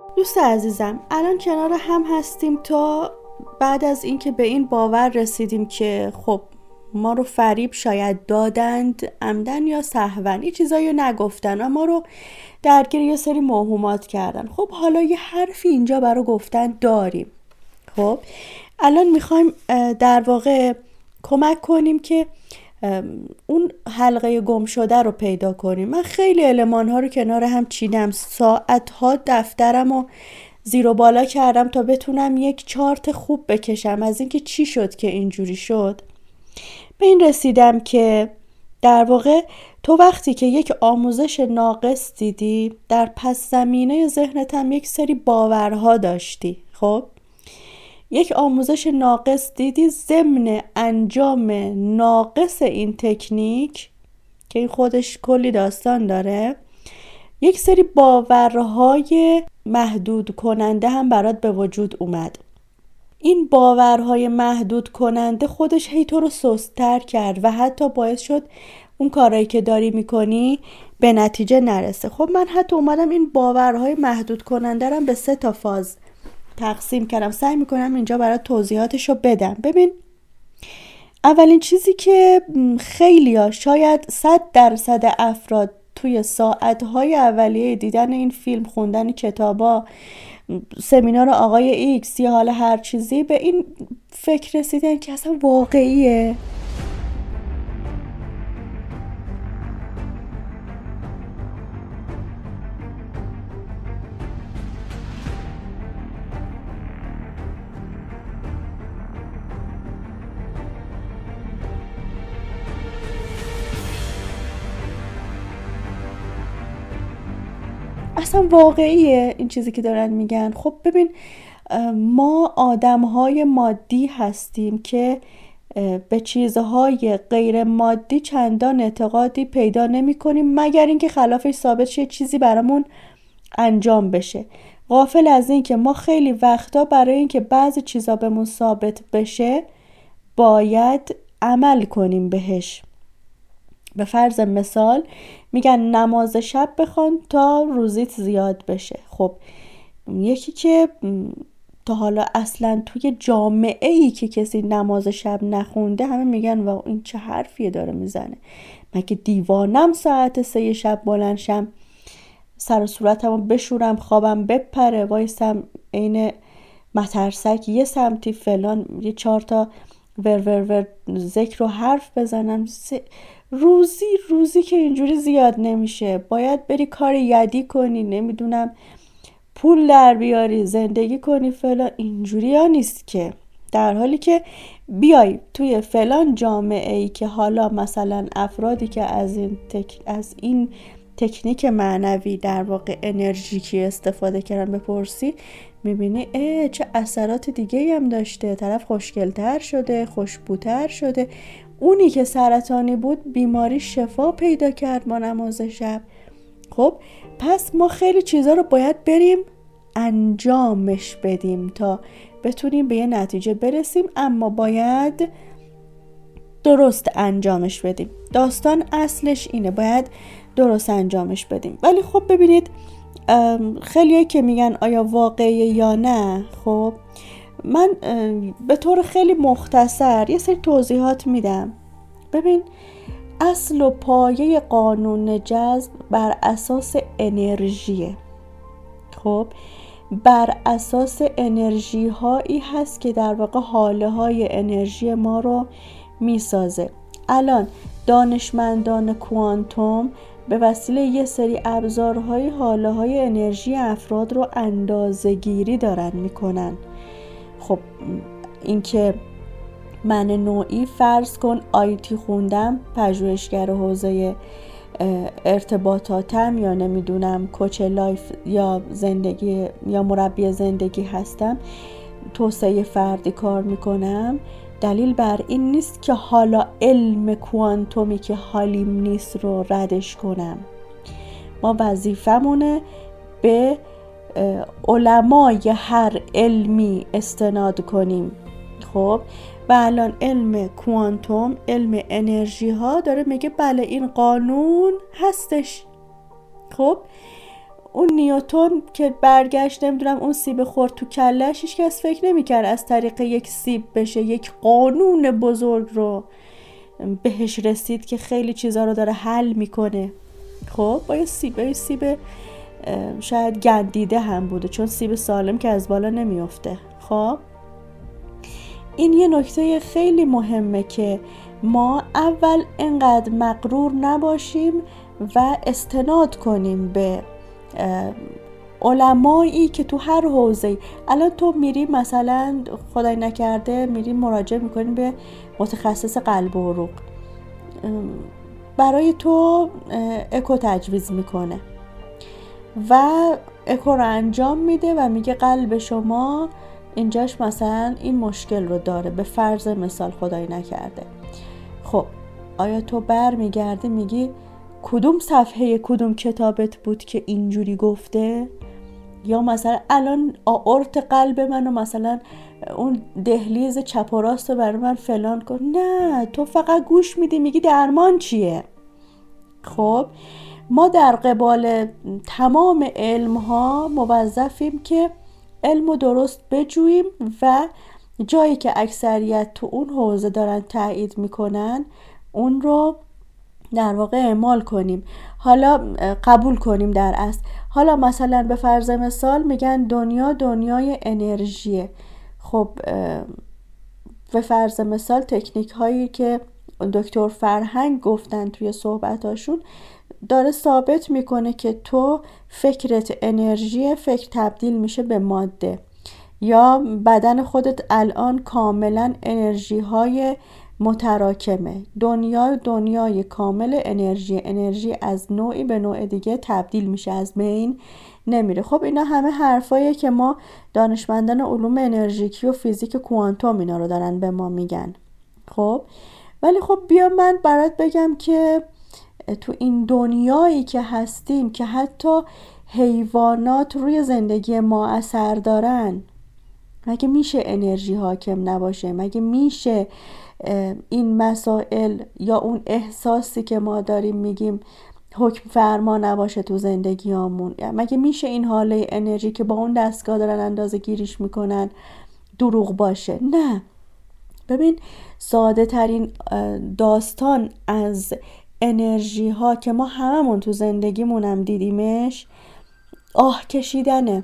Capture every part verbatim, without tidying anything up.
دوست عزیزم، الان کنار هم هستیم تا بعد از اینکه به این باور رسیدیم که خب ما رو فریب شاید دادند، عمدن یا سهوا، این چیزایی رو نگفتن و ما رو درگیر یه سری موهومات کردن. خب حالا یه حرفی اینجا برای گفتن داریم. خب الان میخوایم در واقع کمک کنیم که اون حلقه گم شده رو پیدا کنیم. من خیلی المان ها رو کنار هم چیدم، ساعت ها دفترم رو زیر و بالا کردم تا بتونم یک چارت خوب بکشم از اینکه چی شد که اینجوری شد. به این رسیدم که در واقع تو وقتی که یک آموزش ناقص دیدی، در پس زمینه ذهنت هم یک سری باورها داشتی. خب یک آموزش ناقص دیدی، ضمن انجام ناقص این تکنیک که این خودش کلی داستان داره، یک سری باورهای محدود کننده هم برات به وجود اومد. این باورهای محدود کننده خودش هی تو رو سست‌تر کرد و حتی باعث شد اون کارایی که داری میکنی به نتیجه نرسه. خب من حتی اومدم این باورهای محدود کننده رو به سه تا فاز تقسیم کردم. سعی میکنم اینجا برات توضیحاتشو بدم. ببین، اولین چیزی که خیلی ها شاید صد درصد افراد توی ساعتهای اولیه دیدن این فیلم، خوندن کتابا، سمینار آقای ایکس یا حالا هر چیزی، به این فکر رسیدن که اصلا واقعیه. اصلا واقعیه این چیزی که دارن میگن. خب ببین، ما آدمهای مادی هستیم که به چیزهای غیر مادی چندان اعتقادی پیدا نمی کنیم مگر اینکه خلافش ثابت شه، چیزی برامون انجام بشه. غافل از این که ما خیلی وقتا برای اینکه بعضی چیزا بهمون ثابت بشه باید عمل کنیم بهش. به فرض مثال میگن نماز شب بخوان تا روزیت زیاد بشه. خب یکی که تا حالا اصلا توی جامعه ای که کسی نماز شب نخونده، همه میگن واو این چه حرفیه داره میزنه، مگه دیوانم ساعت سه شب بلند شم، سر و صورتمو بشورم، خوابم بپره، وایسم عین مترسک یه سمتی فلان یه چهار تا ور ور ور ذکر و حرف بزنم. روزی روزی که اینجوری زیاد نمیشه. باید بری کار یدی کنی، نمیدونم پول در بیاری، زندگی کنی فلان. اینجوری ها نیست که. در حالی که بیای توی فلان جامعه ای که حالا مثلا افرادی که از این تک... از این تکنیک معنوی در واقع انرژیکی استفاده کردن بپرسی، میبینی اه چه اثرات دیگه هم داشته. طرف خوشگلتر شده، خوشبوتر شده. اونی که سرطانی بود بیماری شفا پیدا کرد با نماز شب. خب پس ما خیلی چیزا رو باید بریم انجامش بدیم تا بتونیم به یه نتیجه برسیم، اما باید درست انجامش بدیم. داستان اصلش اینه، باید درست انجامش بدیم. ولی خب ببینید، خیلیایی که میگن آیا واقعیه یا نه، خب من به طور خیلی مختصر یه سری توضیحات میدم. ببین، اصل و پایه قانون جذب بر اساس انرژیه. خب بر اساس انرژی هایی هست که در واقع حاله های انرژی ما رو میسازه. الان دانشمندان کوانتوم به وسیله یه سری ابزارهای حاله های انرژی افراد رو اندازه گیری دارن میکنن. خب این که من نوعی فرض کن آیتی خوندم، پژوهشگر حوزه ارتباطاتم، یا نمیدونم کوچ لایف یا زندگی یا مربی زندگی هستم، توسعه فردی کار میکنم، دلیل بر این نیست که حالا علم کوانتومی که حالیم نیست رو ردش کنم. ما وظیفمونه به علمای هر علمی استناد کنیم. خب و الان علم کوانتوم، علم انرژی ها داره میگه بله این قانون هستش. خب اون نیوتن که برگشت نمیدونم اون سیب خورد تو کلش، هیچ کس فکر نمیکرد از طریق یک سیب بشه یک قانون بزرگ رو بهش رسید که خیلی چیزا رو داره حل میکنه. خب با یه سیب با یه سیب شاید گندیده هم بوده، چون سیب سالم که از بالا نمیافته. خب این یه نکته خیلی مهمه که ما اول انقدر مغرور نباشیم و استناد کنیم به علمایی که تو هر حوزه‌ای. الان تو میری مثلا خدای نکرده میری مراجعه میکنی به متخصص قلب و عروق، برای تو اکو تجویز میکنه و اکو رو انجام میده و میگه قلب شما اینجاش مثلا این مشکل رو داره، به فرض مثال خدای نکرده. خب آیا تو بر میگردی میگی کدوم صفحه کدوم کتابت بود که اینجوری گفته؟ یا مثلا الان آورت قلب منو مثلا اون دهلیز چپ و راست رو برای من فلان کن. نه، تو فقط گوش میدی میگی درمان چیه. خب ما در قبال تمام علم ها موظفیم که علم رو درست بجوییم و جایی که اکثریت تو اون حوزه دارن تایید میکنن اون رو در واقع اعمال کنیم، حالا قبول کنیم در اصل. حالا مثلا به فرض مثال میگن دنیا دنیای انرژیه. خب به فرض مثال تکنیک هایی که دکتر فرهنگ گفتن توی صحبتاشون داره ثابت میکنه که تو فکرت انرژی، فکر تبدیل میشه به ماده، یا بدن خودت الان کاملا انرژی های متراکمه. دنیا دنیای کامل انرژی، انرژی از نوعی به نوع دیگه تبدیل میشه، از بین نمیره. خب اینا همه حرفاییه که ما دانشمندان علوم انرژیکی و فیزیک کوانتوم اینا رو دارن به ما میگن. خب ولی خب بیا من برات بگم که تو این دنیایی که هستیم که حتی حیوانات روی زندگی ما اثر دارن، مگه میشه انرژی حاکم نباشه؟ مگه میشه این مسائل یا اون احساسی که ما داریم میگیم حکم فرما نباشه تو زندگیامون؟ مگه میشه این حاله انرژی که با اون دستگاه دارن اندازه گیریش میکنن دروغ باشه؟ نه. ببین ساده ترین داستان از انرژی ها که ما هممون تو زندگیمون هم دیدیمش آه کشیدنه.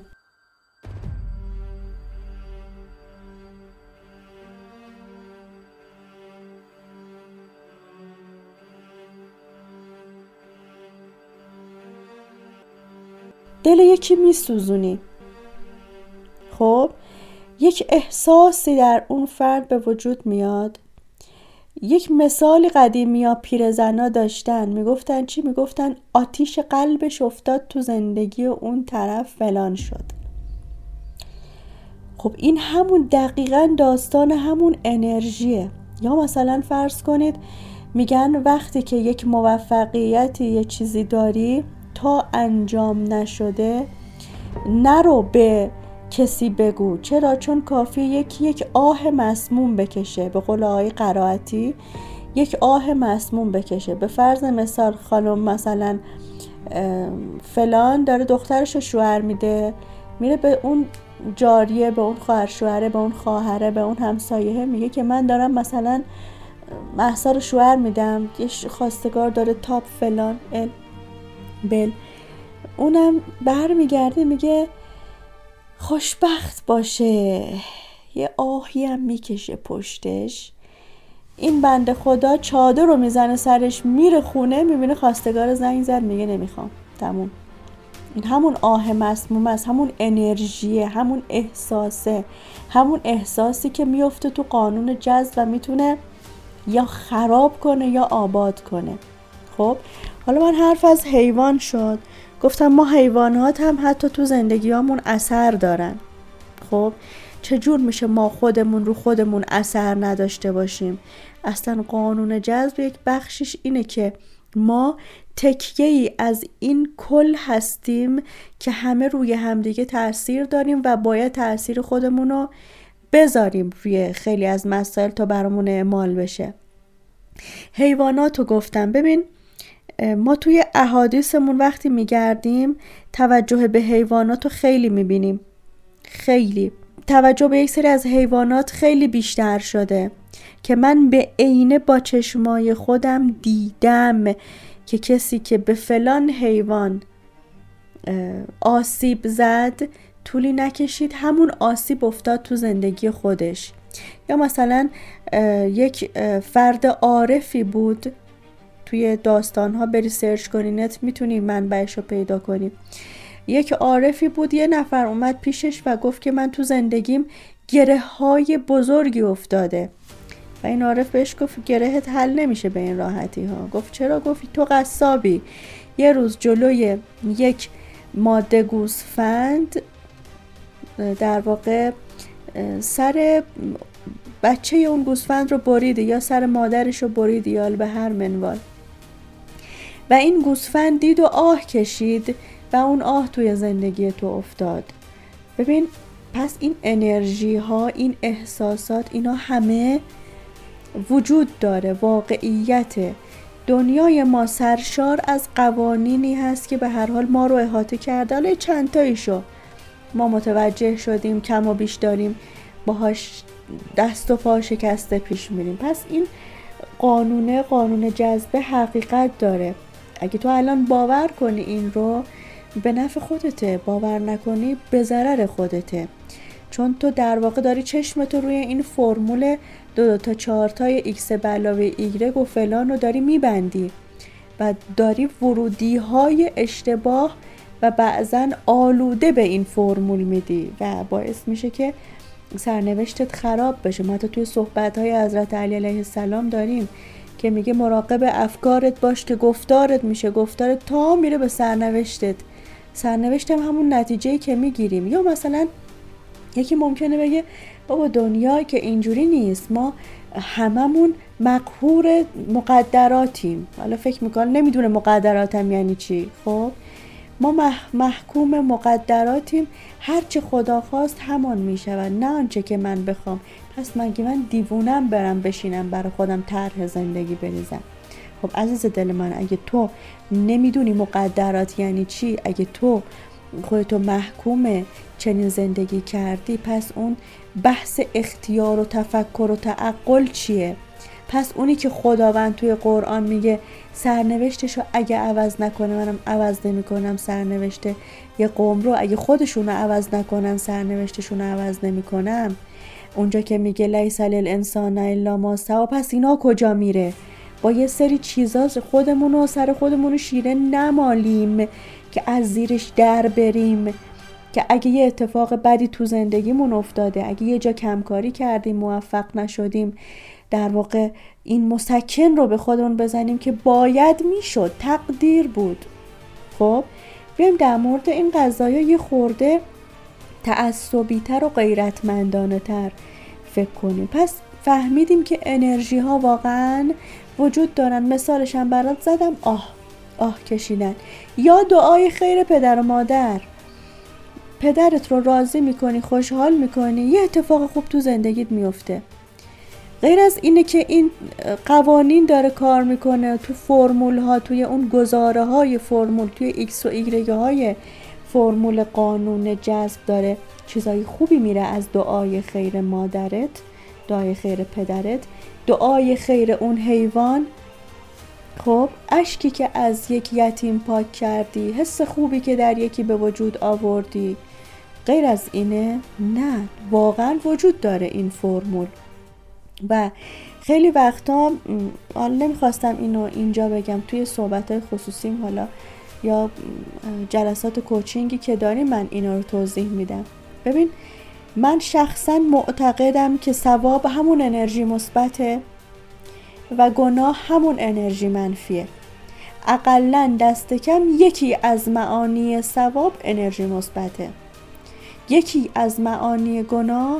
دل یکی میسوزونی، خب یک احساسی در اون فرد به وجود میاد. یک مثالی قدیمی ها پیرزنا داشتن، میگفتن چی؟ میگفتن آتیش قلبش افتاد تو زندگی اون طرف فلان شد. خب این همون دقیقاً داستان همون انرژیه. یا مثلا فرض کنید میگن وقتی که یک موفقیتی یه چیزی داری تا انجام نشده نرو به کسی بگو. چرا؟ چون کافی یکی یک آه مسموم بکشه، به قول آقای قرائتی یک آه مسموم بکشه. به فرض مثال خانم مثلا فلان داره دخترش رو شوهر میده، میره به اون جاریه، به اون خواهر شوهره، به اون خواهره، به اون همسایه میگه که من دارم مثلا مهسا رو شوهر میدم، یه خواستگار داره تاپ فلان ال بل. اونم بر میگرده میگه خوشبخت باشه، یه آهی هم میکشه پشتش. این بنده خدا چادر رو میزنه سرش، میره خونه میبینه خواستگار زنگ زد میگه نمیخوام، تموم. این همون آه مسموم است، همون انرژیه، همون احساسه، همون احساسی که میفته تو قانون جذب و میتونه یا خراب کنه یا آباد کنه. خب حالا من حرف از حیوان شد، گفتم ما حیوانات هم حتی تو زندگیامون اثر دارن. خب چجور میشه ما خودمون رو خودمون اثر نداشته باشیم؟ اصلا قانون جذب یک بخشش اینه که ما تکیه ای از این کل هستیم که همه روی همدیگه تأثیر داریم و باید تأثیر خودمون رو بذاریم روی خیلی از مسائل تا برامون اعمال بشه. حیواناتو گفتم، ببین ما توی احادیثمون وقتی میگردیم توجه به حیوانات رو خیلی میبینیم، خیلی توجه به یک سری از حیوانات خیلی بیشتر شده که من به عینه با چشمای خودم دیدم که کسی که به فلان حیوان آسیب زد طولی نکشید همون آسیب افتاد تو زندگی خودش. یا مثلا یک فرد عارفی بود، توی داستانها بری سرچ کنی نت میتونی منبعش رو پیدا کنی. یک عارفی بود، یه نفر اومد پیشش و گفت که من تو زندگیم گره های بزرگی افتاده و این عارف بهش گفت گرهت حل نمیشه به این راحتی ها. گفت چرا؟ گفت تو قصابی، یه روز جلوی یک ماده گوسفند در واقع سر بچه اون گوسفند رو بریدی یا سر مادرش رو بریدی یا به هر منوال و این گوسفند دید و آه کشید و اون آه توی زندگی تو افتاد. ببین پس این انرژی ها، این احساسات، اینا همه وجود داره، واقعیت دنیای ما سرشار از قوانینی هست که به هر حال ما رو احاطه کرده. حالا چند تاییشو ما متوجه شدیم، کم و بیش داریم باهاش دست و پا شکسته پیش میریم. پس این قانونه، قانون جذب حقیقت داره. اگه تو الان باور کنی این رو، به نفع خودته، باور نکنی به ضرر خودته، چون تو در واقع داری چشمتو روی این فرمول دو دو تا چهار تای ایکس به علاوه ایگرگ و فلان رو داری میبندی و داری ورودی های اشتباه و بعضن آلوده به این فرمول میدی و باعث میشه که سرنوشتت خراب بشه. ما تا توی صحبت های حضرت علی علیه السلام داریم که میگه مراقب افکارت باش که گفتارت میشه گفتارت تا میره به سرنوشتت. سرنوشت هم همون نتیجه‌ای که میگیریم. یا مثلا یکی ممکنه بگه بابا دنیا که اینجوری نیست، ما هممون مقهور مقدراتیم. حالا فکر میکنم نمیدونه مقدراتم یعنی چی. خب ما محکوم مقدراتیم، هرچه خدا خواست همان میشود، نه آنچه که من بخوام. پس مگه من دیوونم برم بشینم برای خودم طرح زندگی بریزم؟ خب عزیز دل من، اگه تو نمیدونی مقدرات یعنی چی، اگه تو خودتو محکوم چنین زندگی کردی، پس اون بحث اختیار و تفکر و تعقل چیه؟ پس اونی که خداوند توی قرآن میگه سرنوشتشو اگه عوض نکنه منم عوض نمی کنم، سرنوشت یه قوم رو اگه خودشونو عوض نکنن سرنوشتشونو عوض نمی کنم، اونجا که میگه لیس للانسان الا ما سعی، پس اینا کجا میره؟ با یه سری چیزا خودمونو سر خودمونو شیره نمالیم که از زیرش در بریم، که اگه یه اتفاق بدی تو زندگیمون افتاده، اگه یه جا کمکاری کردیم موفق نشدیم، در واقع این مسکن رو به خودمون بزنیم که باید میشد، تقدیر بود. خب بیایم در مورد این قضایا یه خورده تعصبی تر و غیرتمندانه تر فکر کنیم. پس فهمیدیم که انرژی ها واقعا وجود دارن. مثالش هم برات زدم، آه آه کشیدن یا دعای خیر پدر و مادر. پدرت رو راضی میکنی، خوشحال میکنی، یه اتفاق خوب تو زندگیت میفته. غیر از اینه که این قوانین داره کار میکنه تو فرمول ها، توی اون گزاره های فرمول، توی ایکس و ایگرگ های فرمول قانون جذب داره چیزای خوبی میره از دعای خیر مادرت، دعای خیر پدرت، دعای خیر اون حیوان. خب اشکی که از یک یتیم پاک کردی، حس خوبی که در یکی به وجود آوردی، غیر از اینه؟ نه، واقعا وجود داره این فرمول. و خیلی وقتا حالا نمیخواستم اینو اینجا بگم، توی صحبت‌های خصوصیم حالا یا جلسات کوچینگی که داریم من اینا رو توضیح میدم. ببین من شخصا معتقدم که ثواب همون انرژی مثبته و گناه همون انرژی منفیه. اقلن دست کم یکی از معانی ثواب انرژی مثبته، یکی از معانی گناه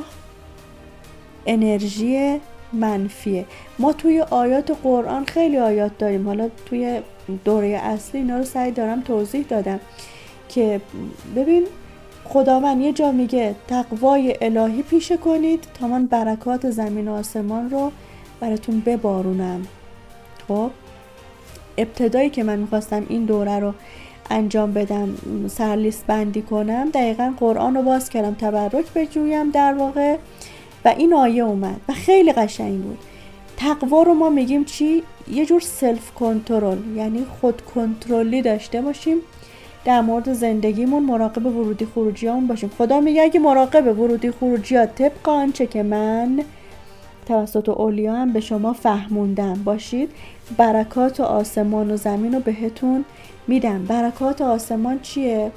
انرژی منفیه. ما توی آیات قرآن خیلی آیات داریم، حالا توی دوره اصلی اینا رو سعی دارم توضیح دادم که ببین خداوند یه جا میگه تقوای الهی پیشه کنید تا من برکات زمین و آسمان رو براتون ببارونم. خب ابتدایی که من میخواستم این دوره رو انجام بدم، سرلیست بندی کنم، دقیقا قرآن رو باز کردم تبرک بجویم در واقع و این آیه اومد و خیلی قشنگ بود. تقوا رو ما میگیم چی؟ یه جور سلف کنترل، یعنی خود کنترلی داشته باشیم در مورد زندگیمون، مراقب ورودی خروجیامون باشیم. خدا میگه اگه مراقب ورودی خروجیات طبق آنچه که من توسط اولیا هم به شما فهموندم باشید، برکات آسمان و زمین رو بهتون میدم. برکات آسمان چیه؟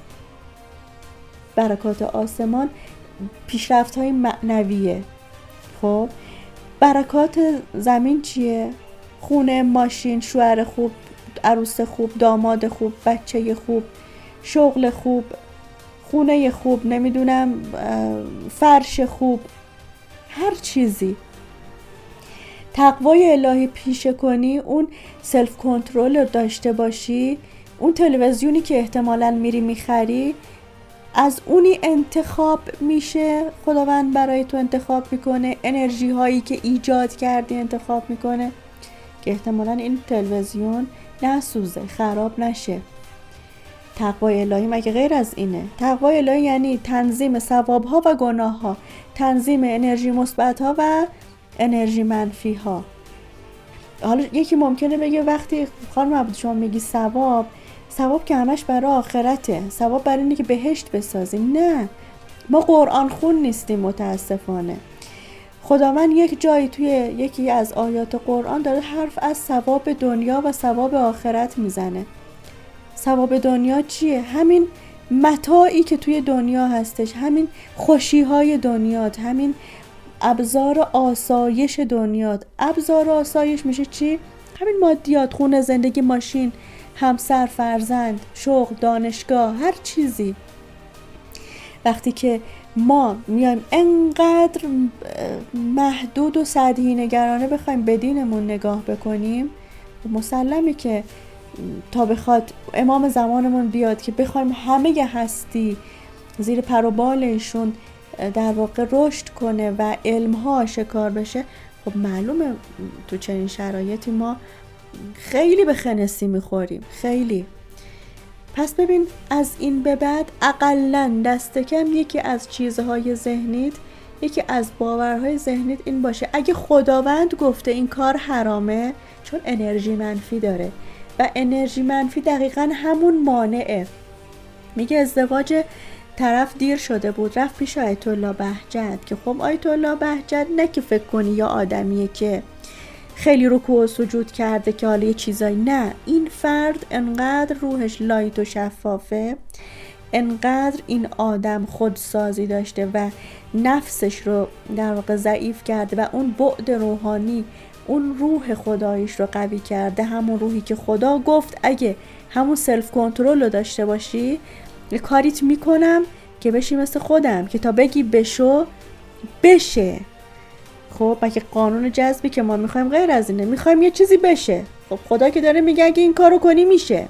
برکات آسمان پیشرفت های معنویه. خب برکات زمین چیه؟ خونه، ماشین، شوهر خوب، عروس خوب، داماد خوب، بچه خوب، شغل خوب، خونه خوب، نمیدونم فرش خوب، هر چیزی. تقوای الهی پیشه کنی، اون سلف کنترل رو داشته باشی، اون تلویزیونی که احتمالاً میری میخری از اونی انتخاب میشه، خداوند برای تو انتخاب میکنه، انرژی هایی که ایجاد کردی انتخاب میکنه که احتمالاً این تلویزیون نسوزه، خراب نشه. تقوای الهی مگه غیر از اینه؟ تقوای الهی یعنی تنظیم ثواب ها و گناه ها، تنظیم انرژی مثبت ها و انرژی منفی ها. حالا یکی ممکنه بگه وقتی خانم عبد شما میگی ثواب، ثواب که همش برای آخرته، ثواب برای اینه که بهشت بسازیم. نه، ما قرآن خون نیستیم متاسفانه. خداوند یک جایی توی یکی از آیات قرآن داره حرف از ثواب دنیا و ثواب آخرت میزنه. ثواب دنیا چیه؟ همین متاعی که توی دنیا هستش، همین خوشی‌های دنیات، همین ابزار آسایش دنیات. ابزار آسایش میشه چی؟ همین مادیات، خونه، زندگی، ماشین، همسر، فرزند، شغل، دانشگاه، هر چیزی. وقتی که ما میایم انقدر محدود و سطحی نگرانه بخوایم به دینمون نگاه بکنیم، مسلمه که تا بخواد امام زمانمون بیاد که بخوایم همه هستی زیر پر و بالشون در واقع رشد کنه و علمها شکار بشه، خب معلومه تو چنین شرایطی ما خیلی به خنثی میخوریم، خیلی. پس ببین از این به بعد اقلن دست کم یکی از چیزهای ذهنیت، یکی از باورهای ذهنیت این باشه اگه خداوند گفته این کار حرامه، چون انرژی منفی داره و انرژی منفی دقیقاً همون مانعه. میگه ازدواج طرف دیر شده بود، رفت پیش آیت الله بهجت که خب آیت الله بهجت نه که فکر کنی یا آدمیه که خیلی رکوع و سجود کرده که حالا یه چیزایی، نه، این فرد انقدر روحش لایت و شفافه، انقدر این آدم خودسازی داشته و نفسش رو در واقع ضعیف کرده و اون بعد روحانی، اون روح خدایش رو قوی کرده، همون روحی که خدا گفت اگه همون سلف کنترل رو داشته باشی یه کاریت میکنم که بشی مثل خودم، که تا بگی بشو بشه. خب مگه قانون جذبی که ما میخوایم غیر از اینه؟ میخوایم یه چیزی بشه. خب خدا که داره میگه اگه این کارو کنی میشه.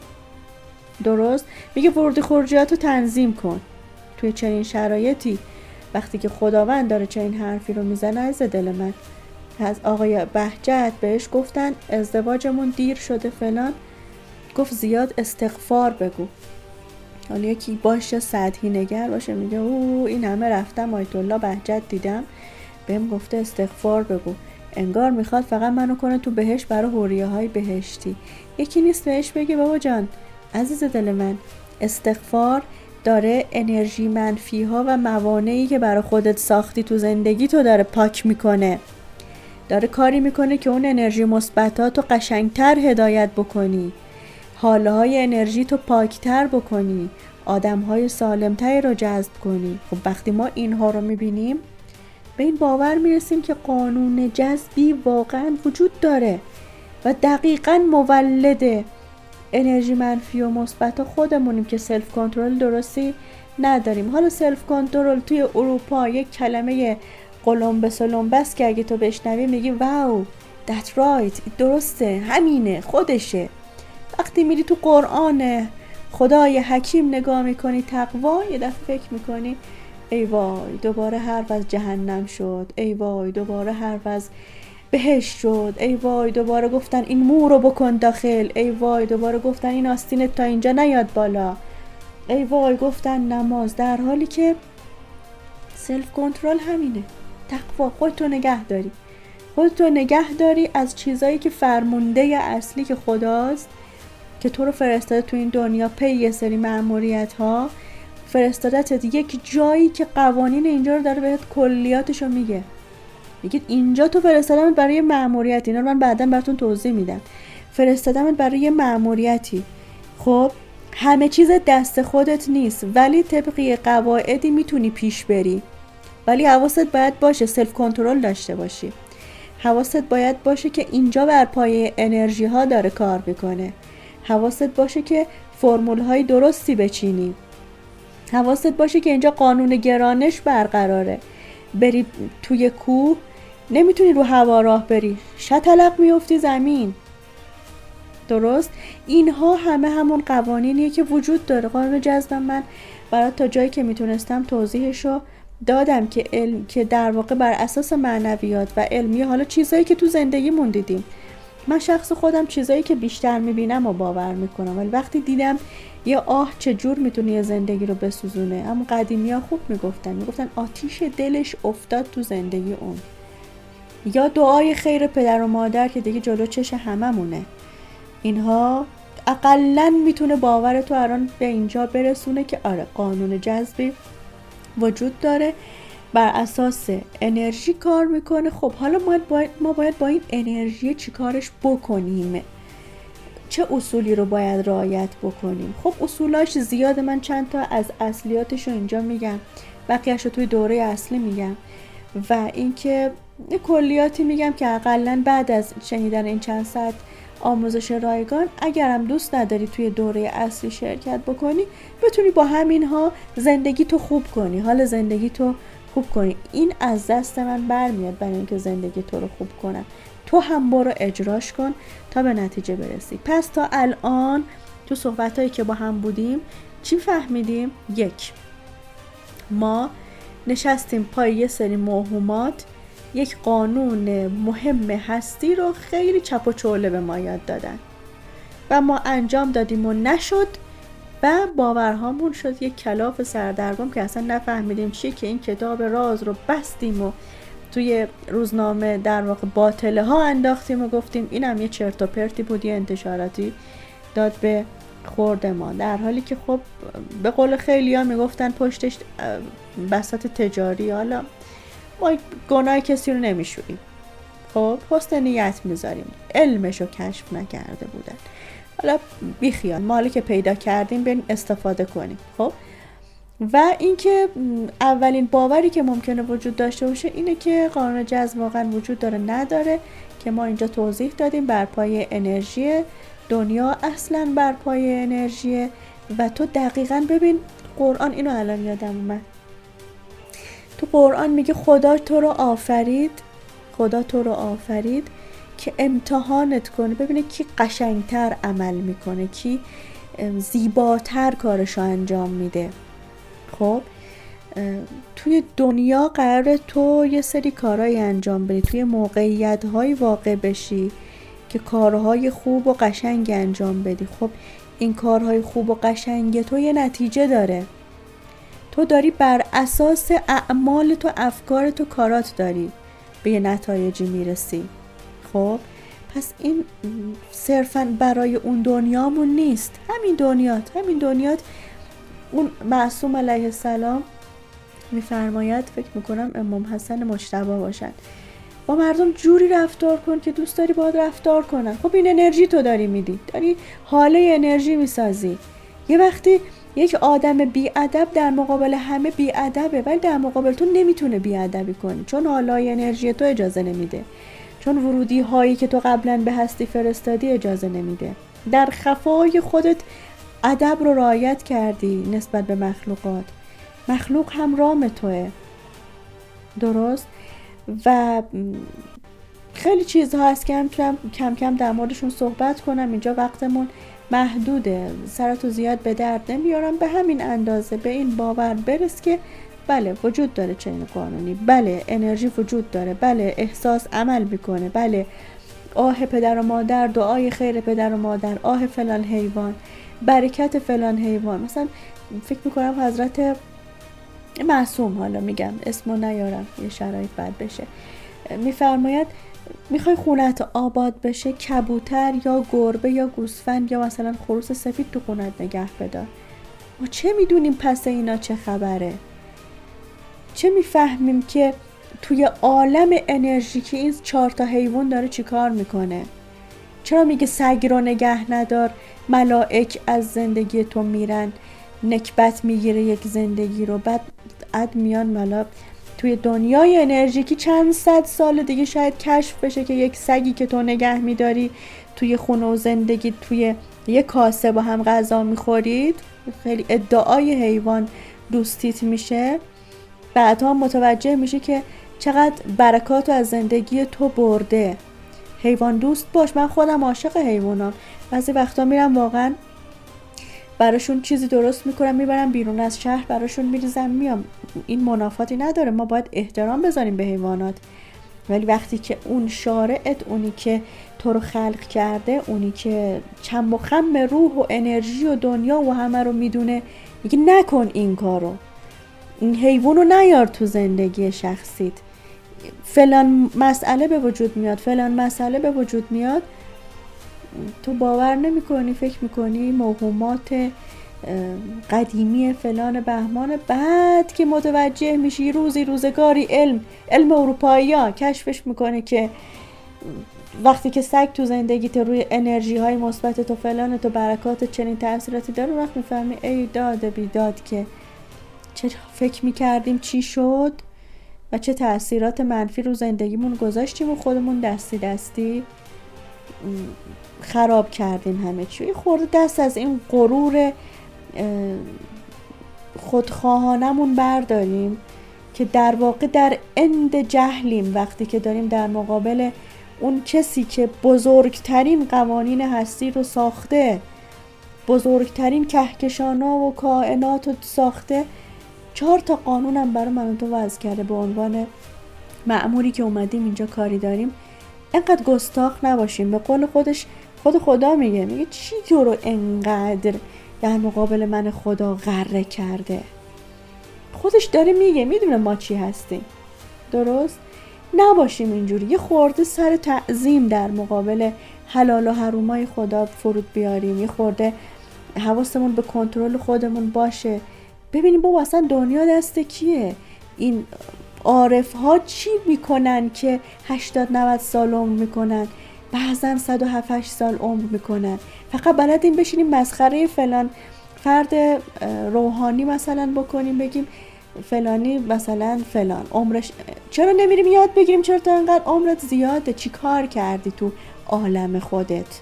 درست؟ میگه ورودی خروجیات رو تنظیم کن. توی چنین شرایطی وقتی که خداوند داره چنین حرفی رو میزنه، از دل من از آقای بهجت بهش گفتن ازدواجمون دیر شده فلان، گفت زیاد استغفار بگو. حالا یکی باشه سطحی نگر باشه میگه او این همه رفتم آیت الله بهجت دیدم بهم گفته استغفار بگو، انگار میخواد فقط منو کنه تو بهشت برای حوریه های بهشتی. یکی نیست بهش بگه بابا جان عزیز دل من، استغفار داره انرژی منفی ها و موانعی که برای خودت ساختی تو زندگی تو داره پاک میکنه، داره کاری میکنه که اون انرژی مثبتات رو قشنگتر هدایت بکنی، حاله های انرژی تو پاکتر بکنی، آدم های سالمتری رو جذب کنی. خب وقتی ما اینها رو میبینیم به این باور میرسیم که قانون جذبی واقعا وجود داره و دقیقاً مولد انرژی منفی و مثبت خودمونیم که سلف کنترل درستی نداریم. حالا سلف کنترل توی اروپا یک کلمه قلمبس و لنبس که اگه تو بشنوی میگی واو that's right، درسته، همینه، خودشه. وقتی میری تو قرآن خدای حکیم نگاه میکنی تقوا، یه دفعه فکر میکنی ای وای دوباره حرف از جهنم شد، ای وای دوباره حرف از بهش شد، ای وای دوباره گفتن این مو رو بکن داخل، ای وای دوباره گفتن این آستینت تا اینجا نیاد بالا، ای وای گفتن نماز. در حالی که سلف کنترل همینه، تقوا، خودتو نگه داری، خودتو نگه داری از چیزایی که فرمونده اصلی که خداست که تو رو فرستاده تو این دنیا پی یه سری مأموریت ها، فرستادتت یک جایی که قوانین اینجا رو داره بهت کلیاتشو میگه، میگه اینجا تو فرستادمت برای مأموریت، اینا رو من بعداً براتون توضیح میدم، فرستادمت برای مأموریتی. خب همه چیز دست خودت نیست، ولی طبق قواعدی میتونی پیش بری، ولی حواست باید باشه سلف کنترل داشته باشی، حواست باید باشه که اینجا بر پایه انرژی ها داره کار میکنه، حواست باشه که فرمول های درستی بچینی، حواست باشه که اینجا قانون گرانش برقراره. بری توی کوه نمیتونی رو هوا راه بری، شتلق میفتی زمین. درست؟ اینها همه همون قوانینیه که وجود داره. قانون جذب من برات تا جایی که میتونستم توضیحشو دادم که علم که در واقع بر اساس معنویات و علمی، حالا چیزایی که تو زندگیمون دیدیم، من شخص خودم چیزایی که بیشتر میبینم و باور میکنم، ولی وقتی دیدم یه آه چجور میتونه یه زندگی رو بسوزونه، اما قدیمی ها خوب میگفتن میگفتن آتیش دلش افتاد تو زندگی اون، یا دعای خیر پدر و مادر که دیگه جلو چش هممونه. اینها اقلن میتونه باور تو الان به اینجا برسونه که آره قانون جذبی وجود داره، بر اساس انرژی کار میکنه. خب حالا ما باید, ما باید با این انرژی چی کارش بکنیم، چه اصولی رو باید رعایت بکنیم؟ خب اصولاش زیاده، من چند تا از اصلیاتش رو اینجا میگم، بقیه‌اش رو توی دوره اصلی میگم و اینکه کلیاتی میگم که اقلن بعد از شنیدن این چند ساعت آموزش رایگان، اگرم دوست نداری توی دوره اصلی شرکت بکنی، بتونی با همینها زندگی تو خوب کنی، حال زندگی تو خوب کنی. این از دست من برمیاد برای اینکه زندگی تو رو خوب کنم، تو هم برو اجراش کن تا به نتیجه برسی. پس تا الان تو صحبتایی که با هم بودیم چی فهمیدیم؟ یک، ما نشستیم پای یه سری موهومات، یک قانون مهم هستی رو خیلی چپ و چوله به ما یاد دادن و ما انجام دادیم و نشد و باورهامون شد یک کلاف سردرگم که اصلا نفهمیدیم چیه، که این کتاب راز رو بستیم و توی روزنامه در واقع باطله ها انداختیم و گفتیم اینم یه چرت و پرتی بود، یه انتشاراتی داد به خورد ما، در حالی که خب به قول خیلی ها میگفتن پشتش بساط تجاری. حالا ما گناه کسی رو نمیشوریم، خب حسن نیت میذاریم، علمشو کشف نکرده بودن، حالا بیخیال ما حالا که پیدا کردیم بریم استفاده کنیم. خب و اینکه اولین باوری که ممکنه وجود داشته باشه اینه که قانون جذب واقعا وجود داره نداره، که ما اینجا توضیح دادیم بر پایه انرژی، دنیا اصلا بر پایه انرژی. و تو دقیقاً ببین قرآن، اینو الان یادم اومد، تو قرآن میگه خدا تو رو آفرید، خدا تو رو آفرید که امتحانت کنه، ببینه کی قشنگتر عمل میکنه، کی زیباتر کارشو انجام میده. خب توی دنیا قراره تو یه سری کارهای انجام بدی، توی موقعیت‌های واقع بشی که کارهای خوب و قشنگ انجام بدی. خب این کارهای خوب و قشنگ تو یه نتیجه داره، تو داری بر اساس اعمال تو، افکار تو، کارات داری به یه نتایجی میرسی. خب پس این صرفاً برای اون دنیامون نیست، همین دنیات همین دنیات اون معصوم علیه السلام میفرماید، فکر میکنم امام حسن مجتبی باشن، با مردم جوری رفتار کن که دوست داری باید رفتار کنن. خب این انرژی تو داری میدی، داری حاله انرژی میسازی. یه وقتی یک آدم بی‌ادب در مقابل همه بی‌ادبه، ولی در مقابل تو نمیتونه بی‌ادبی کنی، چون حالای انرژی تو اجازه نمیده، چون ورودی هایی که تو قبلا به هستی فرستادی اجازه نمیده. در خفای خودت ادب رو رعایت کردی نسبت به مخلوقات، مخلوق هم رام توه. درست؟ و خیلی چیزها هست که هم کم کم در موردشون صحبت کنم، اینجا وقتمون محدوده، سرتو زیاد به درد نمیارم. به همین اندازه به این باور برس که بله وجود داره چنین قانونی، بله انرژی وجود داره، بله احساس عمل میکنه، بله آه پدر و مادر، دعای خیر پدر و مادر، آه فلان حیوان، برکت فلان حیوان. مثلا فکر میکنم حضرت معصوم، حالا میگم اسمو نیارم یه شرایط بد بشه، میفرماید میخوای خونت آباد بشه کبوتر یا گربه یا گوسفند یا مثلا خروس سفید تو خونت نگه بدار. ما چه میدونیم پس اینا چه خبره؟ چه میفهمیم که توی عالم انرژیکی این چهار تا حیوان داره چی کار میکنه؟ چرا میگه سگ رو نگه ندار، ملائک از زندگی تو میرن، نکبت میگیره یک زندگی رو، بعد اد میان ملا توی دنیای انرژیکی چند صد سال دیگه شاید کشف بشه که یک سگی که تو نگه میداری توی خونه و زندگی توی یک کاسه با هم غذا میخورید، خیلی ادعای حیوان دوستیت میشه، بعدها متوجه میشه که چقدر برکاتو از زندگی تو برده. حیوان دوست باش. من خودم عاشق حیوانام، بعضی وقتا میرم واقعا براشون چیزی درست میکنم میبرم بیرون از شهر براشون میریزم میام، این منافاتی نداره، ما باید احترام بذاریم به حیوانات. ولی وقتی که اون شارعت، اونی که تو رو خلق کرده، اونی که چم و خم روح و انرژی و دنیا و همه رو میدونه، میگه نکن این کارو، این حیوانو نیار تو زندگی شخصیت، فلان مسئله به وجود میاد، فلان مسئله به وجود میاد، تو باور نمی کنی، فکر میکنی موهومات قدیمی فلان بهمان، بعد که متوجه میشی روزی روزگاری علم علم اروپایی ها کشفش میکنه که وقتی که سگ تو زندگیت روی انرژی های مثبت تو فلان تو برکات چنین تأثیراتی داره، وقت میفهمی ای داد بیداد که چه فکر میکردیم چی شد و چه تأثیرات منفی رو زندگیمون گذاشتیم و خودمون دستی دستی خراب کردیم همه چی. خورده دست از این غرور خودخواهانمون برداریم که در واقع در اند جهلیم وقتی که داریم در مقابل اون کسی که بزرگترین قوانین هستی رو ساخته، بزرگترین کهکشانا و کائنات رو ساخته، چهار تا قانونم برای من تو وضع کرده به عنوان مأموری که اومدیم اینجا کاری داریم. اینقدر گستاخ نباشیم. به قول خودش خود خدا میگه میگه چی تو رو انقدر در مقابل من خدا غره کرده؟ خودش داره میگه، میدونه ما چی هستیم. درست؟ نباشیم اینجوری. یه خورده سر تعظیم در مقابل حلال و حرومای خدا فرود بیاریم، یه خورده حواسمون به کنترل خودمون باشه، ببینیم بابا اصلا دنیا دست کیه؟ این عارف ها چی میکنن که هشتاد نود سال عمر میکنن، بعضن صد و هفت هشت سال عمر میکنن، فقط بلدیم بشینیم مسخره فلان فرد روحانی مثلا بکنیم، بگیم فلانی مثلا فلان عمرش، چرا نمیریم یاد بگیریم چرا تو انقدر عمرت زیاده، چی کار کردی تو عالم خودت؟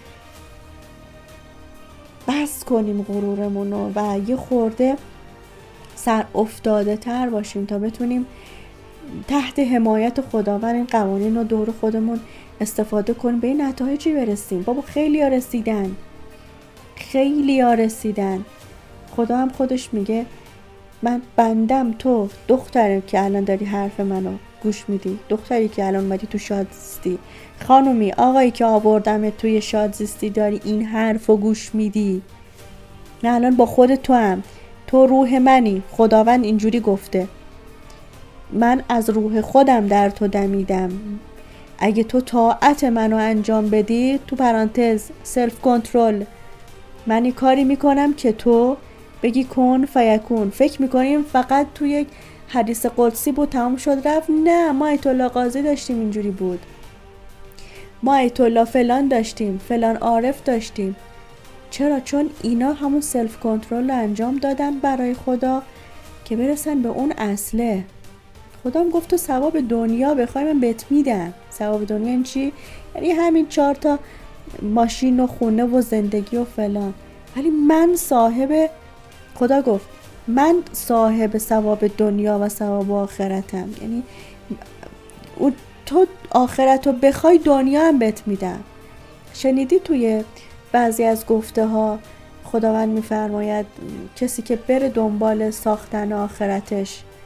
بس کنیم غرورمونو و یه خورده سر افتاده تر باشیم تا بتونیم تحت حمایت خداوند این قوانین رو دور خودمون استفاده کنیم، به این نتایجی برسیم. بابا خیلی ها رسیدن، خیلی ها رسیدن. خدا هم خودش میگه من بندم تو دختری که الان داری حرف منو گوش میدی، دختری که الان اومدی تو شادزیستی، خانومی آقایی که آوردم توی شادزیستی داری این حرفو گوش میدی، نه الان با خود تو هم، تو روح منی، خداوند اینجوری گفته، من از روح خودم در تو دمیدم، اگه تو طاعت منو انجام بدی، تو پرانتز سلف کنترل، من این کاری میکنم که تو بگی کن فیکون. فکر میکنیم فقط توی یک حدیث قدسی بود تمام شد رفت؟ نه، ما آیت الله قاضی داشتیم اینجوری بود، ما آیت الله فلان داشتیم، فلان عارف داشتیم. چرا؟ چون اینا همون سلف کنترل رو انجام دادن برای خدا که برسن به اون اصله. خدا هم گفت تو ثواب دنیا بخوای من بهت میدم. ثواب دنیا این چی؟ یعنی همین چهار تا ماشین و خونه و زندگی و فلان، ولی من صاحب، خدا گفت من صاحب ثواب دنیا و ثواب آخرتم، یعنی تو آخرت رو بخوای دنیا هم بهت میدم. شنیدی توی بعضی از گفته ها خداوند میفرماید کسی که بره دنبال ساختن آخرتش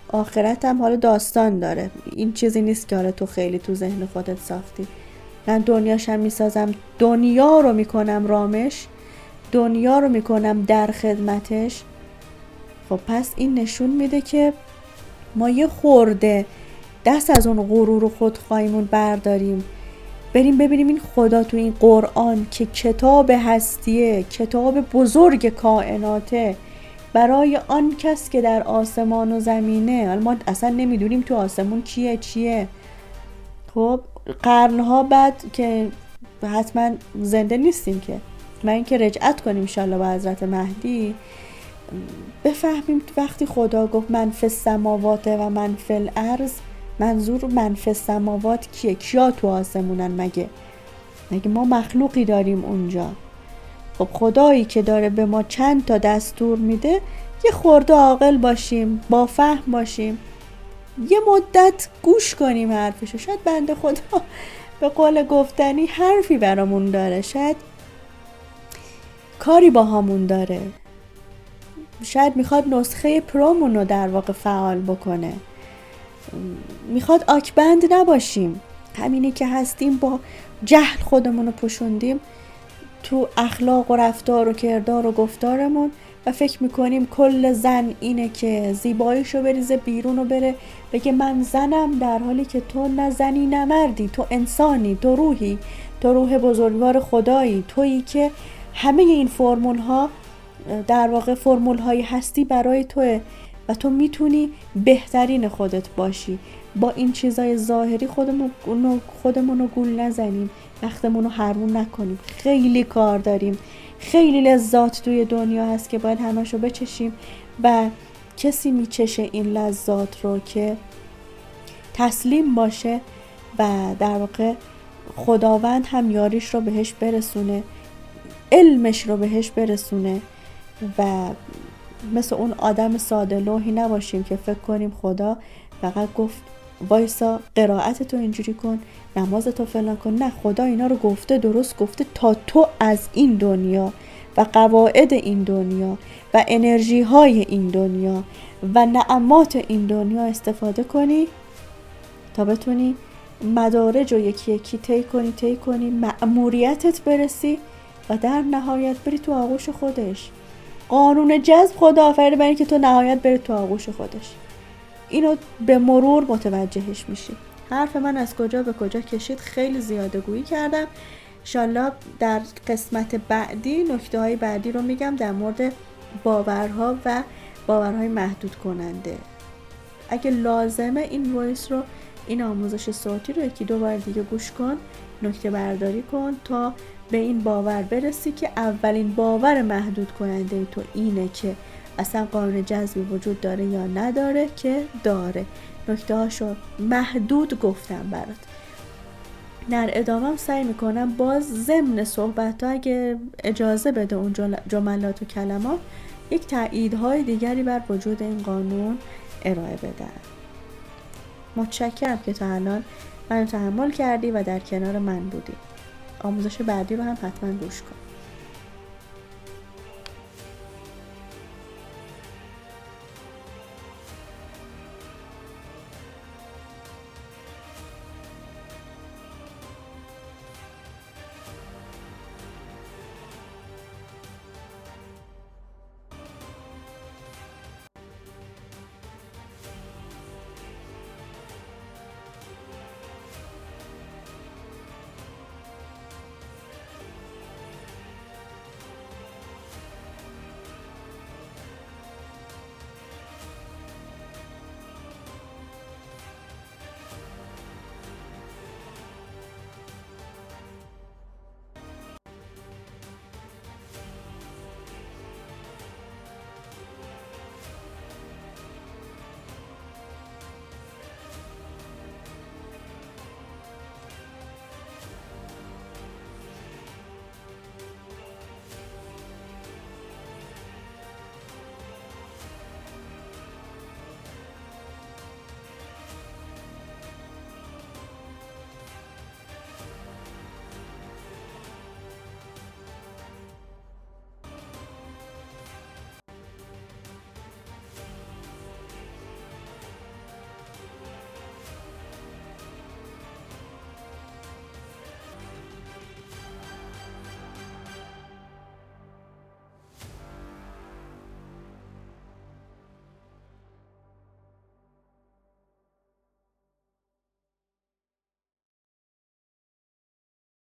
آخرت هم حالا داستان داره، این چیزی نیست که حالا تو خیلی تو ذهن خودت ساختی. من دنیاشم میسازم، دنیا رو میکنم رامش، دنیا رو میکنم در خدمتش. خب پس این نشون میده که ما یه خورده دست از اون غرور و خودخواهیمون برداریم، بریم ببینیم این خدا تو این قرآن که کتاب هستیه، کتاب بزرگ کائناته، برای آن کس که در آسمان و زمینه، حالا ما اصلا نمیدونیم تو آسمون کیه چیه. خب قرنها بعد که حتما زنده نیستیم که، من اینکه رجعت کنیم انشالله با حضرت مهدی، بفهمیم وقتی خدا گفت من فی السماوات و من فی الارض، منظور من فی السماوات کیه؟ کیا تو آسمونن؟ مگه مگه ما مخلوقی داریم اونجا؟ خب خدایی که داره به ما چند تا دستور میده، یه خورده عاقل باشیم، با فهم باشیم، یه مدت گوش کنیم حرفشو. شاید بنده خدا به قول گفتنی حرفی برامون داره، شاید کاری با همون داره، شاید میخواد نسخه پرومون رو در واقع فعال بکنه، میخواد آکبند نباشیم، همینی که هستیم با جهل خودمون رو پوشوندیم تو اخلاق و رفتار و کردار و گفتارمون و فکر میکنیم کل زن اینه که زیباییشو بریزه بیرون و بره بگه من زنم، در حالی که تو نه زنی نه مردی، تو انسانی، تو روحی، تو روح بزرگوار خدایی، تویی که همه این فرمول ها در واقع فرمول های هستی برای توه و تو میتونی بهترین خودت باشی. با این چیزای ظاهری خودمون خودمونو گول نزنیم، وقتمونو حروم نکنیم. خیلی کار داریم، خیلی لذات توی دنیا هست که باید همشو بچشیم و کسی میچشه این لذات رو که تسلیم باشه و در واقع خداوند هم یاریش رو بهش برسونه، علمش رو بهش برسونه و مثل اون آدم ساده لوحی نباشیم که فکر کنیم خدا فقط گفت وایسا قرائت تو اینجوری کن، نماز تو فلان کن. نه، خدا اینا رو گفته، درست گفته تا تو از این دنیا و قواعد این دنیا و انرژی های این دنیا و نعمات این دنیا استفاده کنی تا بتونی مدارج رو یکی یکی طی کنی طی کنی مأموریتت برسی و در نهایت بری تو آغوش خودش. قانون جذب خدا آفریده برای که تو نهایت بری تو آغوش خودش. اینو به مرور متوجهش میشی. حرف من از کجا به کجا کشید، خیلی زیاده گویی کردم. انشالله در قسمت بعدی نکته های بعدی رو میگم در مورد باورها و باورهای محدود کننده. اگه لازمه این وایس رو، این آموزش صوتی رو یکی دو بار دیگه گوش کن، نکته برداری کن تا به این باور برسی که اولین باور محدود کننده تو اینه که اصلا قانون جذبی وجود داره یا نداره، که داره. نکته هاشو محدود گفتم برات. در ادامه سعی میکنم باز ضمن صحبت ها اگه اجازه بده اون جملات و کلمات یک تأییدهای دیگری بر وجود این قانون ارائه بدم. متشکرم که تا الان منو تحمل کردی و در کنار من بودی. آموزش بعدی رو هم حتما گوش کن.